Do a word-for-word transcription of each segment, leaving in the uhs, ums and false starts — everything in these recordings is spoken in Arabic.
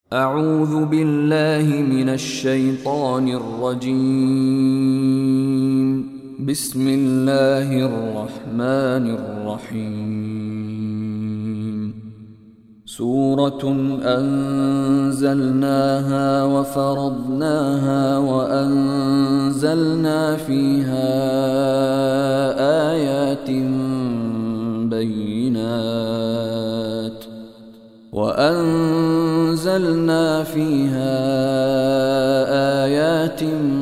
أعوذ بالله من الشيطان الرجيم. بسم الله الرحمن الرحيم. سورة أنزلناها وفرضناها وأنزلنا فيها آيات بينات وأنزلنا فيها آيات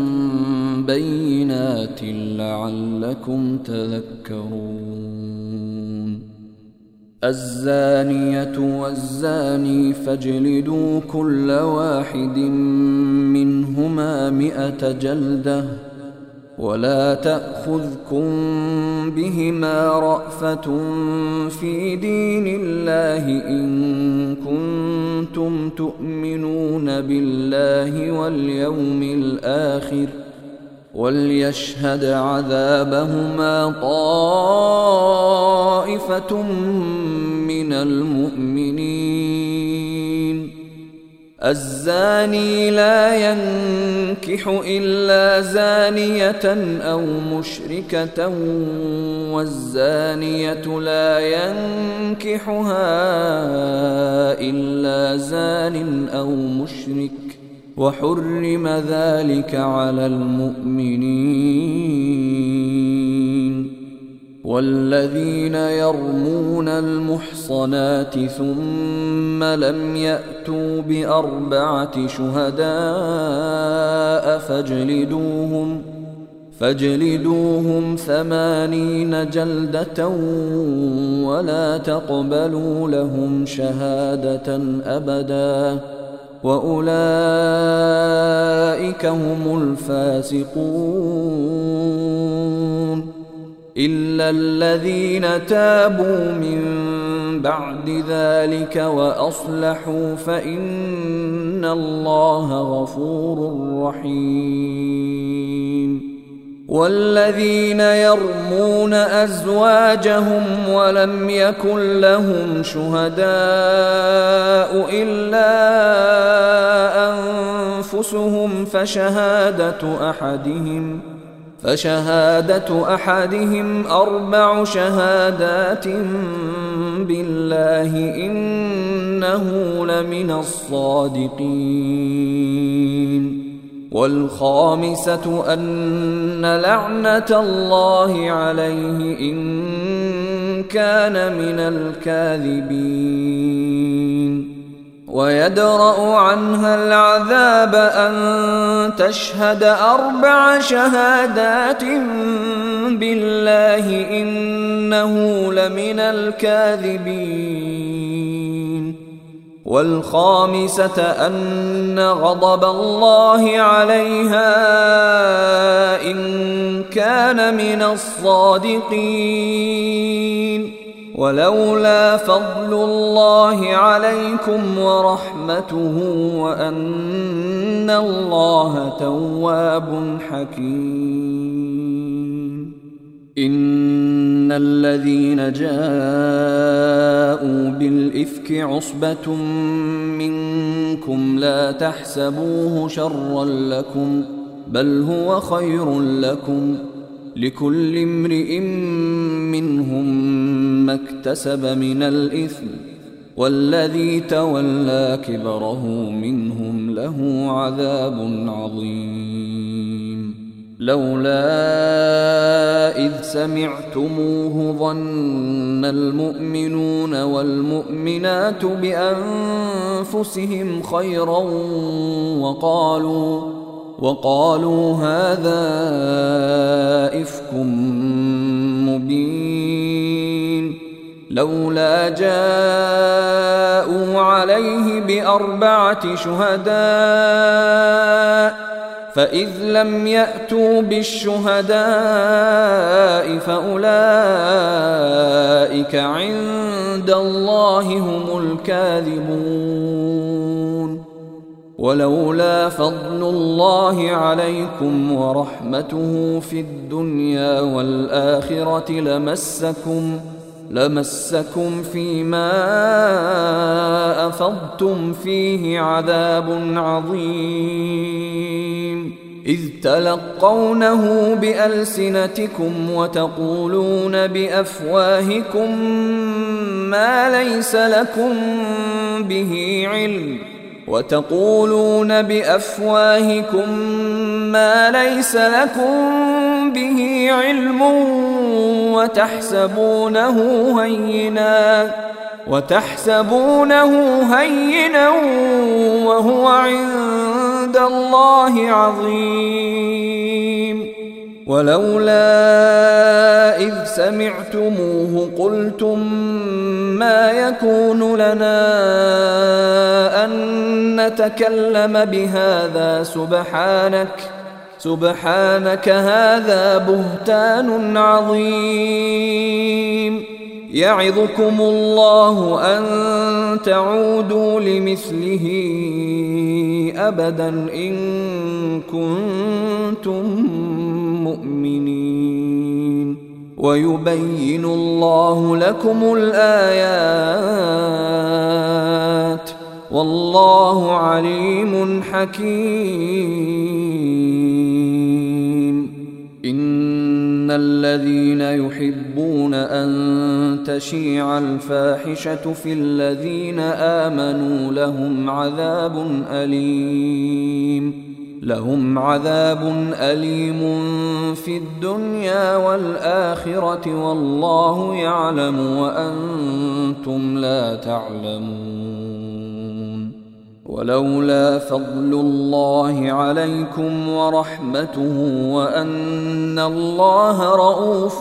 بينات لعلكم تذكرون. الزانية والزاني فاجلدوا كل واحد منهما مئة جلدة ولا تأخذكم بهما رأفة في دين الله إن كنتم تؤمنون بالله واليوم الآخر وليشهد عذابهما طائفة من المؤمنين. الزاني لا ينكح إلا زانية أو مشركة والزانية لا ينكحها إلا زان أو مشرك وحرم ذلك على المؤمنين. والذين يرمون المحصنات ثم لم يأتوا بأربعة شهداء فاجلدوهم فاجلدوهم ثمانين جلدة ولا تقبلوا لهم شهادة أبدا وأولئك هم الفاسقون. إلا الذين تابوا من بعد ذلك وأصلحوا فإن الله غفور رحيم. والذين يرمون أزواجهم ولم يكن لهم شهداء إلا أنفسهم فشهادة أحدهم فشهادة أحدهم أربع شهادات بالله إنه لمن الصادقين. والخامسة أن لعنة الله عليه إن كان من الكاذبين. ويدرأ عنها العذاب أن تشهد أربع شهادات بالله إنه لمن الكاذبين. والخامسة أن غضب الله عليها إن كان من الصادقين. ولولا فضل الله عليكم ورحمته وأن الله تواب حكيم. إن الذين جاءوا بالإفك عصبة منكم لا تحسبوه شرا لكم بل هو خير لكم لكل امرئ منهم ما اكتسب من الإثم والذي تولى كبره منهم له عذاب عظيم. لولا إذ سمعتموه ظن المؤمنون والمؤمنات بأنفسهم خيرا وقالوا وقالوا هذا إفك مبين. لولا جاءوا عليه بأربعة شهداء فإذ لم يأتوا بالشهداء فأولئك عند الله هم الكاذبون. ولولا فضل الله عليكم ورحمته في الدنيا والآخرة لمسكم لمسكم فيما أفضتم فيه عذاب عظيم إذ تلقونه بألسنتكم وتقولون بأفواهكم ما ليس لكم به علم وتقولون بأفواهكم ما ليس لكم به علم وتحسبونه هينا وتحسبونه هينا وهو عند الله عظيم ولولا إذ سمعتموه قلتم ما يكون لنا أن نتكلم بهذا سبحانك سبحانك هذا بهتان عظيم يعظكم الله أن تعودوا لمثله أبدا إن كنتم مؤمنين ويبين الله لكم الآيات والله عليم حكيم إن الذين يحبون أن تشيع الفاحشة في الذين آمنوا لهم عذاب أليم لهم عذاب أليم في الدنيا والآخرة والله يعلم وأنتم لا تعلمون ولولا فضل الله عليكم ورحمته وأن الله رؤوف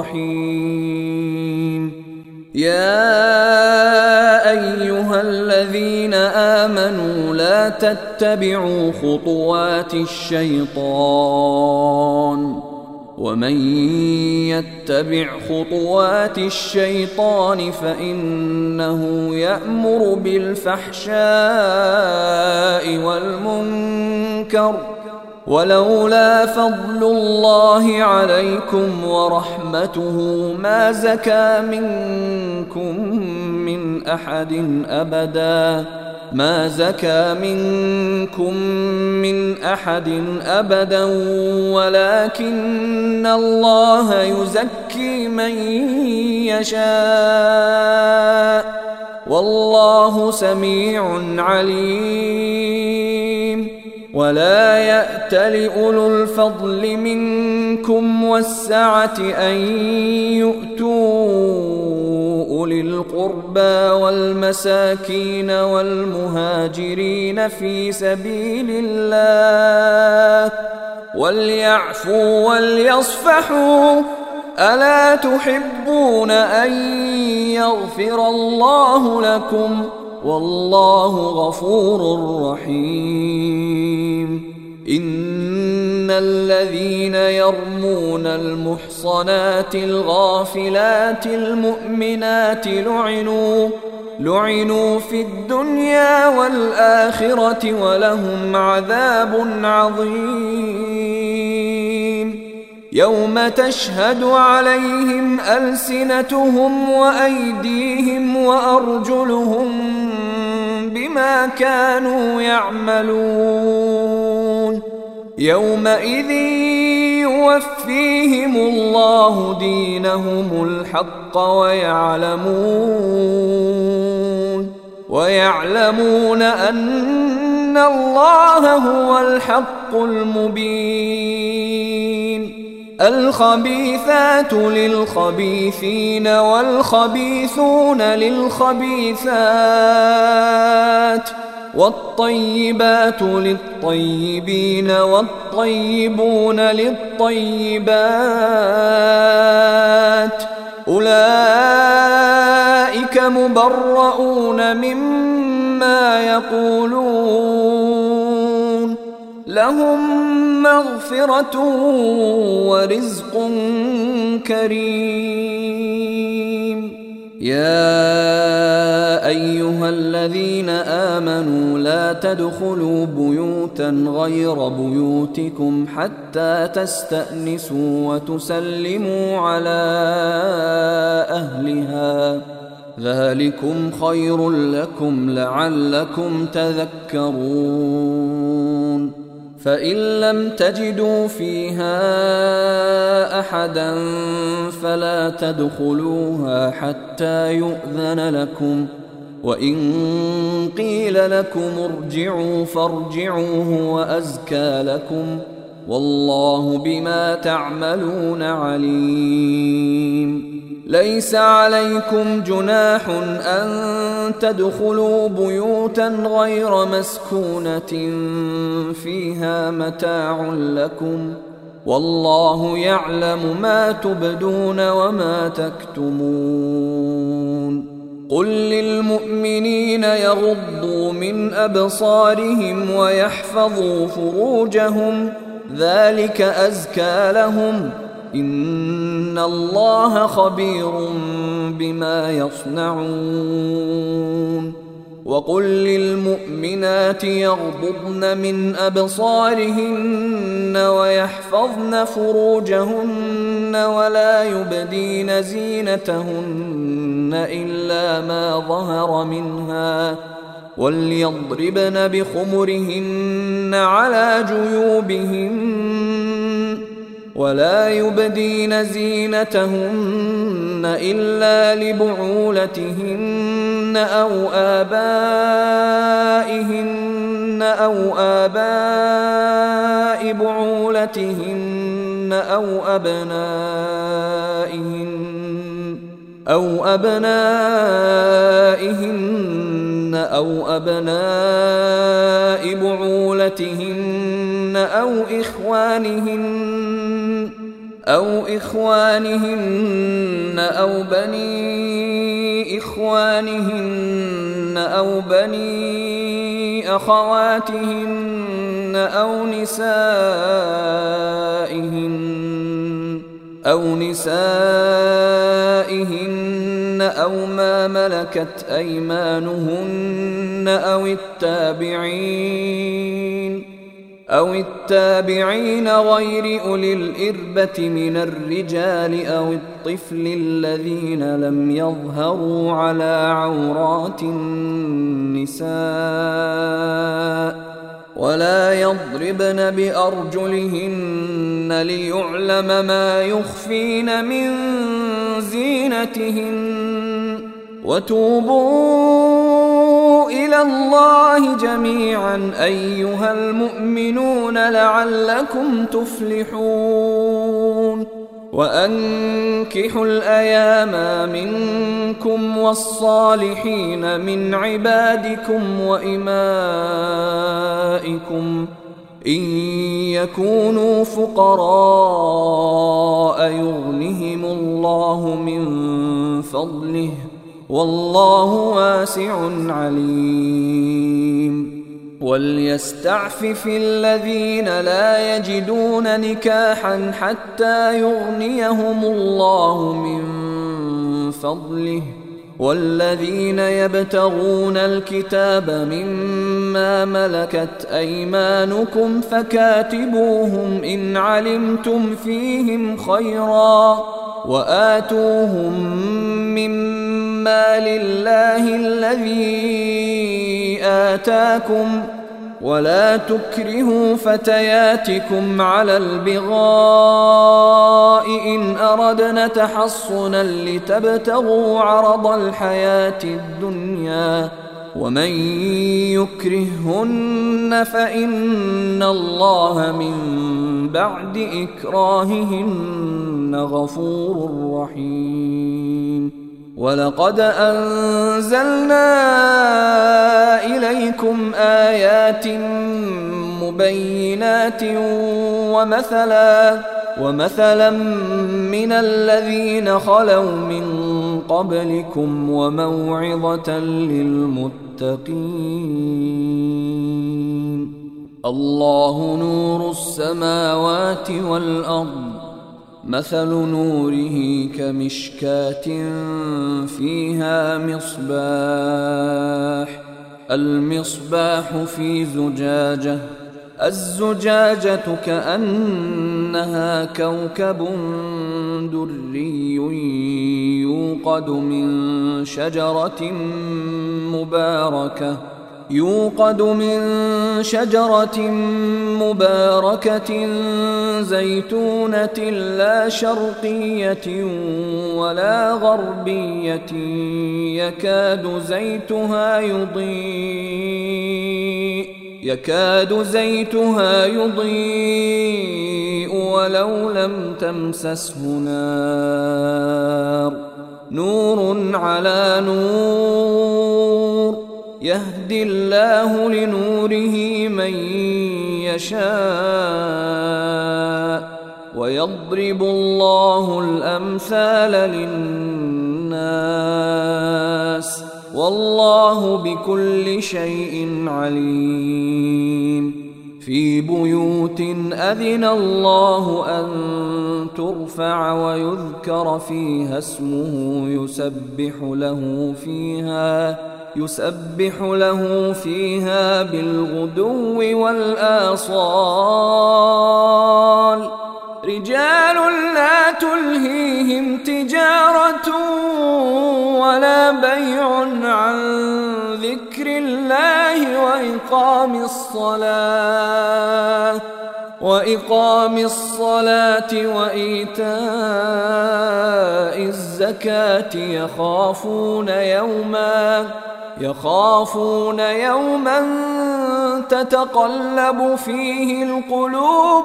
رحيم يا أيها الذين آمنوا لا تتبعوا خطوات الشيطان ومن يتبع خطوات الشيطان فإنه يأمر بالفحشاء والمنكر ولولا فضل الله عليكم ورحمته ما زكى منكم من أحد أبدا ما زكى منكم من أحد أبدا ولكن الله يزكي من يشاء والله سميع عليم ولا يأتل أولو الفضل منكم والسعة أن يؤتوا أولي القربى والمساكين والمهاجرين في سبيل الله وليعفوا وليصفحوا ألا تحبون أن يغفر الله لكم والله غفور رحيم إن الذين يرمون المحصنات الغافلات المؤمنات لعنوا لعنوا في الدنيا والآخرة ولهم عذاب عظيم يوم تشهد عليهم ألسنتهم وأيديهم وأرجلهم بما كانوا يعملون يومئذ يوفيهم الله دينهم الحق ويعلمون ويعلمون أن الله هو الحق المبين الخبيثات للخبيثين والخبيثون للخبيثات والطيبات للطيبين والطيبون للطيبات أولئك مبرؤون مما يقولون لهم مغفرة ورزق كريم يا أيها الذين آمنوا لا تدخلوا بيوتا غير بيوتكم حتى تستأنسوا وتسلموا على أهلها ذلكم خير لكم لعلكم تذكرون فإن لم تجدوا فيها أحدا فلا تدخلوها حتى يؤذن لكم وإن قيل لكم ارجعوا فارجعوا هو أزكى لكم والله بما تعملون عليم ليس عليكم جناح أن تدخلوا بيوتا غير مسكونة فيها متاع لكم والله يعلم ما تبدون وما تكتمون قل للمؤمنين يغضوا من أبصارهم ويحفظوا فروجهم ذلك أزكى لهم إن الله خبير بما يصنعون وقل للمؤمنات يغضضن من أبصارهن ويحفظن فروجهن ولا يبدين زينتهن إلا ما ظهر منها وليضربن بخمرهن على جيوبهن ولا يبدين زينتهن إلا لبعولتهن أو آبائهن أو آباء بعولتهن أو أبنائهن أو أبنائهن أو أبناء بعولتهن أو إخوانهن أو إخوانهن أو بني إخوانهن أو بني أخواتهن أو نسائهن أو نسائهن أو ما ملكت أيمانهن أو التابعين أو التابعين غير أولي الإربة من الرجال أو الطفل الذين لم يظهروا على عورات النساء ولا يضربن بأرجلهن ليعلم ما يخفين من زينتهن وتوبوا إلى الله جميعا أيها المؤمنون لعلكم تفلحون وأنكحوا الأيام منكم والصالحين من عبادكم وإمائكم إن يكونوا فقراء يغنهم الله من فضله والله واسع عليم وليستعفف الذين لا يجدون نكاحا حتى يغنيهم الله من فضله والذين يبتغون الكتاب مما ملكت أيمانكم فكاتبوهم إن علمتم فيهم خيرا وآتوهم مما لله الذي آتاكم ولا تكرهوا فتياتكم على البغاء إن أردنا تحصنا لتبتغوا عرض الحياة الدنيا ومن يكرههن فإن الله من بعد إكراههن غفور رحيم ولقد أنزلنا إليكم آيات مبينات ومثلا ومثلا من الذين خلوا من قبلكم وموعظة للمتقين الله نور السماوات والأرض مثل نوره كمشكاة فيها مصباح المصباح في زجاجة الزجاجة كأنها كوكب دري يوقد من شجرة مباركة يوقد من شجرة مباركة زيتونة لا شرقية ولا غربية يكاد زيتها يضيء يكاد زيتها يضيء ولو لم تمسسه نار نور على نور يهدي الله لنوره من يشاء ويضرب الله الأمثال للناس والله بكل شيء عليم في بيوت أذن الله أن ترفع ويذكر فيها اسمه يسبح له فيها يسبح له فيها بالغدو والآصال رجال لا تلهيهم تجارة ولا بيع عن ذكر الله وإقام الصلاة وإقام الصلاة وإيتاء الزكاة يخافون يوما يخافون يوما تتقلب فيه القلوب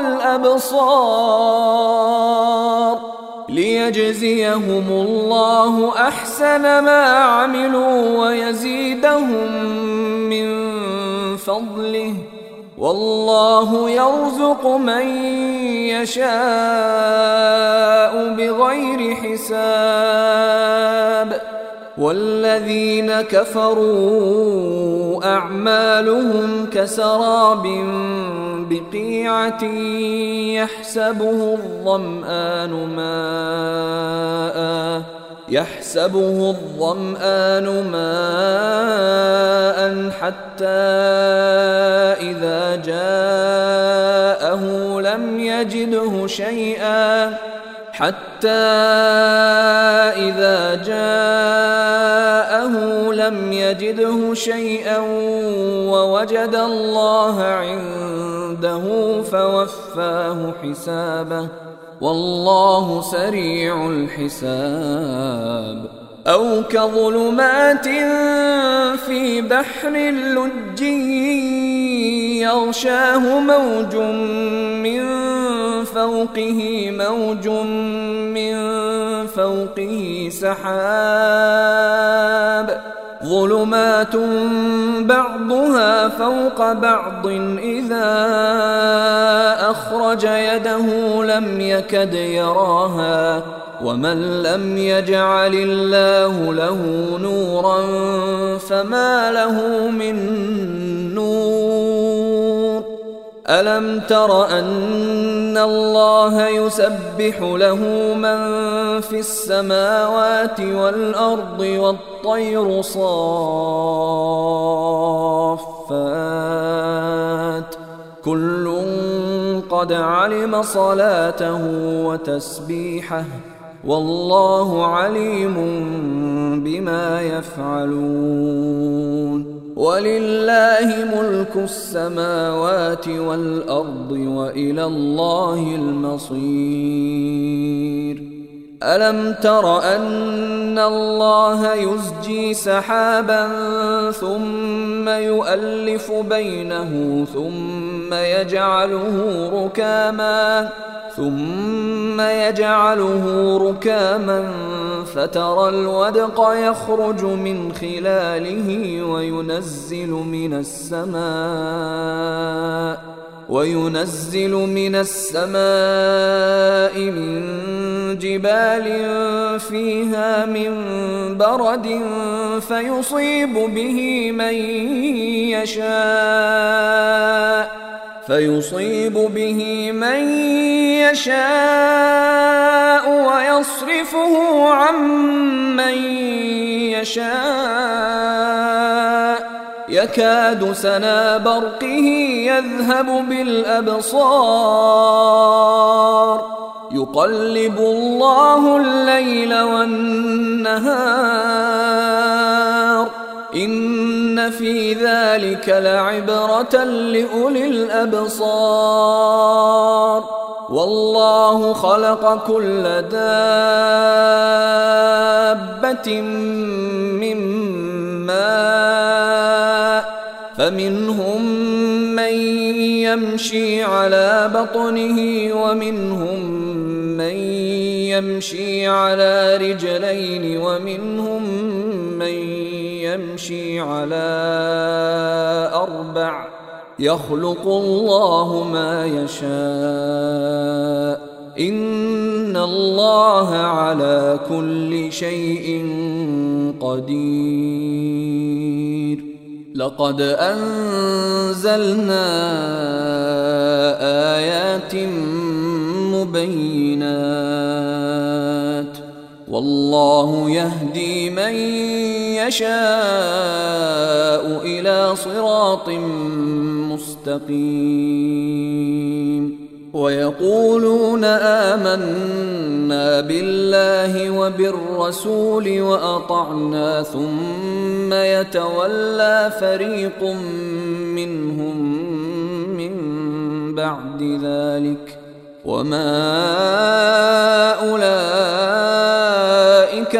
والأبصار ليجزيهم الله أحسن ما عملوا ويزيدهم من فضله والله يرزق من يشاء بغير حساب والذين كفروا أعمالهم كسراب بقيعة يحسبه الظمآن ماء يحسبه الظمآن ماء حتى إذا جاءه لم يجده شيئا حتى إذا جاءه لم يجده شيئا ووجد الله عنده فوفاه حسابه والله سريع الحساب أو كظلمات في بحر لجي يغشاه موج من فوقه موج من فوقه سحاب ظلمات بعضها فوق بعض إذا أخرج يده لم يكد يراها ومن لم يجعل الله له نورا فما له من نور ألم تر أن الله يسبح له من في السماوات والأرض والطير صافات كل قد علم صلاته وتسبيحه والله عليم بما يفعلون ولله ملك السماوات والأرض وإلى الله المصير ألم تر أن الله يزجي سحابا ثم يؤلف بينه ثم يجعله ركاما ثم يجعله ركاما فترى الودق يخرج من خلاله وينزل من السماء وينزل من السماء من جبال فيها من برد فيصيب به من يشاء فيصيب به من يشاء ويصرفه عن من يشاء يكاد سنا برقه يذهب بالأبصار يقلب الله الليل والنهار إن في ذلك لعبرة لأولي الأبصار والله خلق كل دابة من ماء فمنهم من يمشي على بطنه ومنهم من يمشي على رجلين ومنهم من يمشي على أربع يخلق الله ما يشاء إن الله على كل شيء قدير لقد أنزلنا آيات مبينات والله يهدي من يشاء إلى صراط مستقيم ويقولون آمنا بالله وبالرسول وأطعنا ثم يتولى فريق منهم من بعد ذلك وما أولئك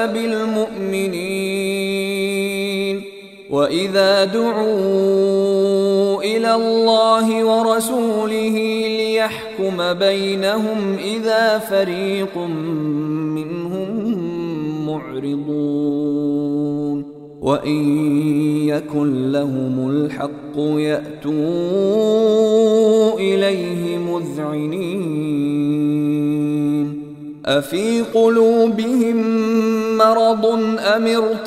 بالمؤمنين وإذا دعوا إلى الله ورسوله ليحكم بينهم إذا فريق منهم معرضون وإن يكن لهم الحق يأتوا إليه مذعنين أفي قلوبهم مرض أم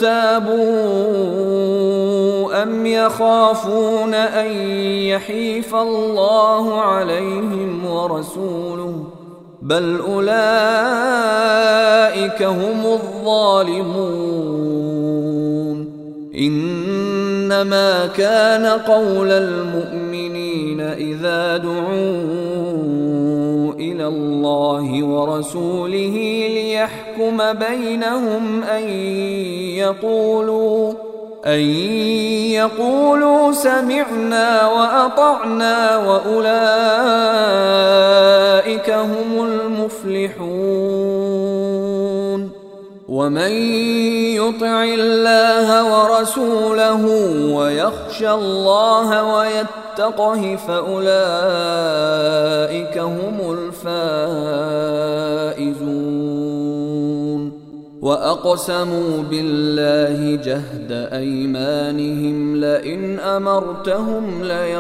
ارتابوا أم يخافون أن يحيف الله عليهم ورسوله بل أولئك هم الظالمون إنما كان قول المؤمنين إذا دعوا إلى الله ورسوله ليحكم بينهم أن يقولوا أن يقولوا سمعنا وأطعنا وأولئك هم المفلحون ومن يطع الله ورسوله ويخشى الله ويتقه فأولئك هم الفائزون وأقسموا بالله جهد أيمانهم لئن أمرتهم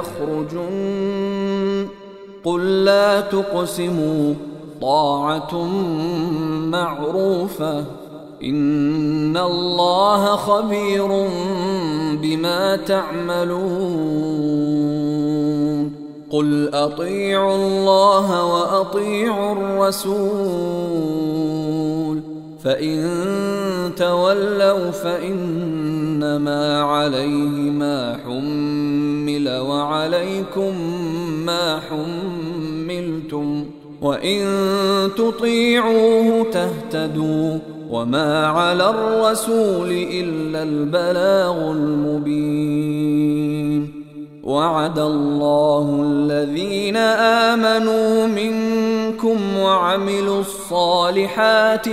ليخرجن قل لا تقسموا طاعة معروفة إن الله خبير بما تعملون قل أطيعوا الله وأطيعوا الرسول فإن تولوا فإنما عليه ما حمل وعليكم ما حملتم وإن تطيعوه تهتدوا وما على الرسول إلا البلاغ المبين وعد الله الذين آمنوا منكم وعملوا الصالحات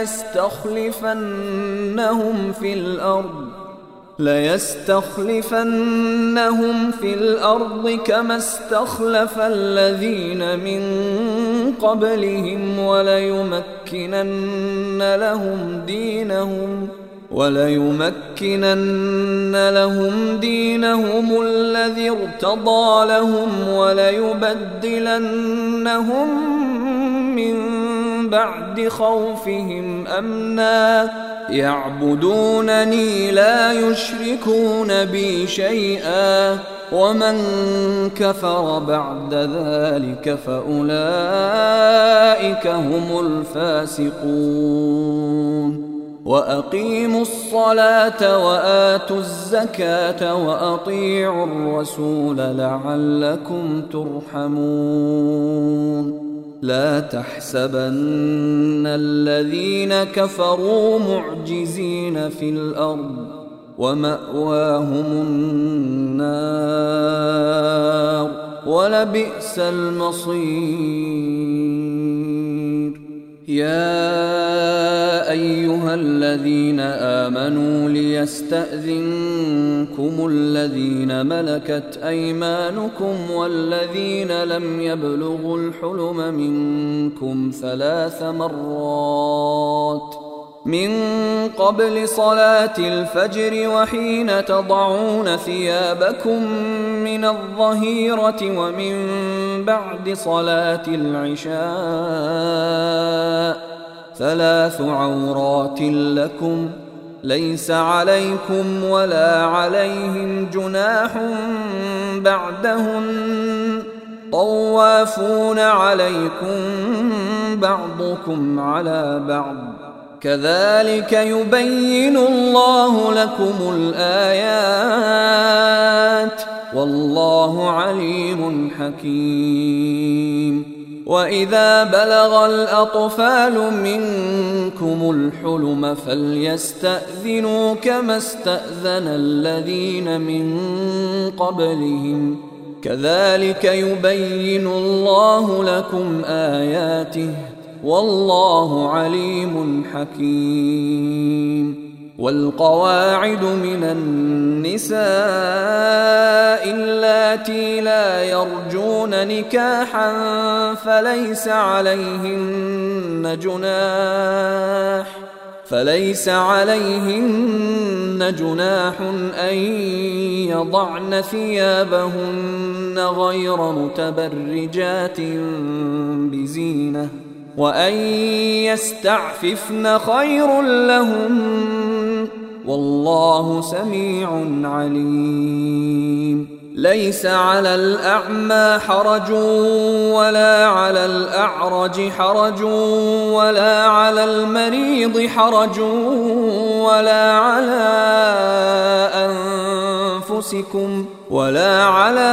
ليستخلفنهم في الأرض ليستخلفنهم في الأرض كما استخلف الذين من قبلهم وليمكنن لهم دينهم وليمكنن لهم دينهم الذي ارتضى لهم وليبدلنهم من بعد خوفهم أمنا يعبدونني لا يشركون بي شيئا ومن كفر بعد ذلك فأولئك هم الفاسقون وأقيموا الصلاة وآتوا الزكاة وأطيعوا الرسول لعلكم ترحمون لا تحسبن الذين كفروا معجزين في الأرض ومأواهم النار ولبئس المصير يا أيها الذين آمنوا ليستأذنكم الذين ملكت أيمانكم والذين لم يبلغوا الحلم منكم ثلاث مرات من قبل صلاة الفجر وحين تضعون ثيابكم من الظهيرة ومن بعد صلاة العشاء ثلاث عورات لكم ليس عليكم ولا عليهم جناح بعدهن طوافون عليكم بعضكم على بعض كذلك يبين الله لكم الآيات والله عليم حكيم وإذا بلغ الأطفال منكم الحلم فليستأذنوا كما استأذن الذين من قبلهم كذلك يبين الله لكم آياته والله عليم حكيم والقواعد من النساء اللاتي لا يرجون نكاحا فليس عليهن جناح فليس عليهن جناح أن يضعن ثيابهن غير متبرجات بزينة وأن يستعففن خير لهم والله سميع عليم ليس على الأعمى حرج ولا على الأعرج حرج ولا على المريض حرج ولا على أنفسكم ولا على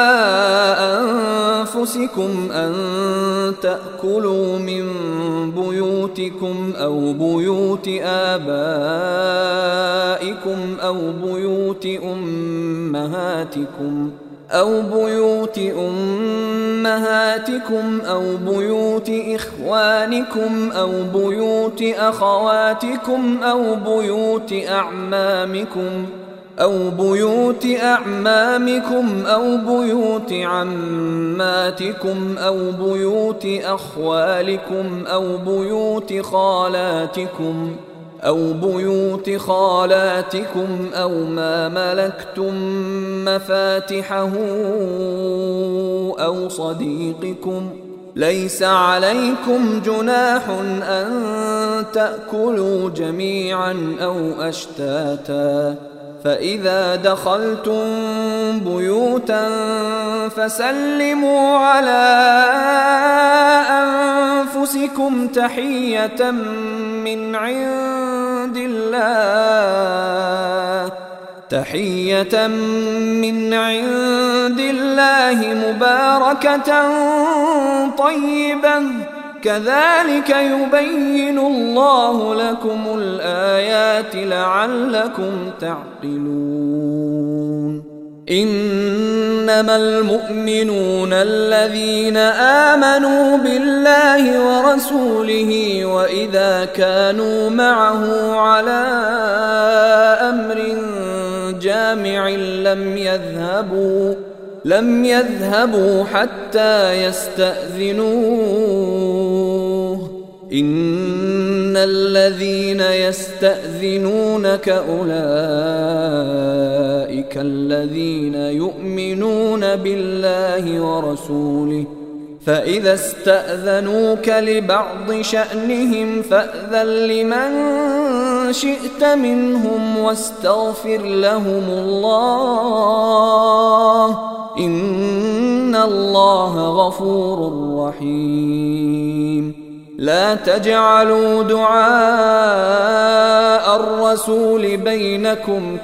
أنفسكم أن تأكلوا من بيوتكم أو بيوت آبائكم أو بيوت أمهاتكم أو بيوت أمهاتكم أو بيوت إخوانكم أو بيوت أخواتكم أو بيوت أعمامكم أو بيوت أعمامكم أو بيوت عماتكم أو بيوت أخوالكم أو بيوت خالاتكم أو بيوت خالاتكم أو ما ملكتم مفاتحه أو صديقكم ليس عليكم جناح أن تأكلوا جميعا أو أشتاتا فإذا دخلتم بيوتا فسلموا على أنفسكم تحية من عند الله تحية من عند الله مباركة طيبة كذلك يبين الله لكم الآيات لعلكم تعقلون إنما المؤمنون الذين آمنوا بالله ورسوله وإذا كانوا معه على أمر جامع لم يذهبوا لم يذهبوا حتى يستأذنوه إن الذين يستأذنونك أولئك الذين يؤمنون بالله ورسوله فإذا استأذنوك لبعض شأنهم فأذن لمن شئت منهم واستغفر لهم الله إن الله غفور رحيم. لا تجعلوا دعاء الرسول بينكم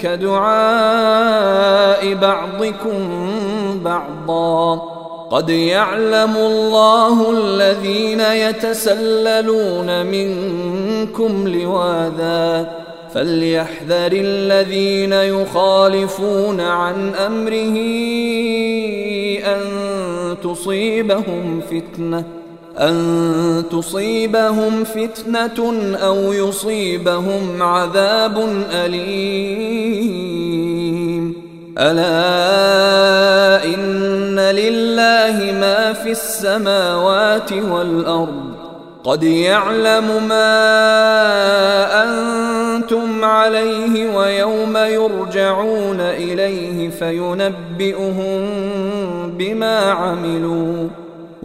كدعاء بعضكم بعضا قد يعلم الله الذين يتسللون منكم لواذا فليحذر الذين يخالفون عن أمره أن تصيبهم فتنة أن تصيبهم فتنة أو يصيبهم عذاب أليم. ألا إن لله ما في السماوات والأرض قد يعلم ما أنتم عليه ويوم يرجعون إليه فينبئهم بما عملوا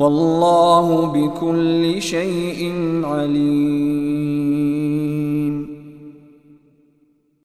والله بكل شيء عليم.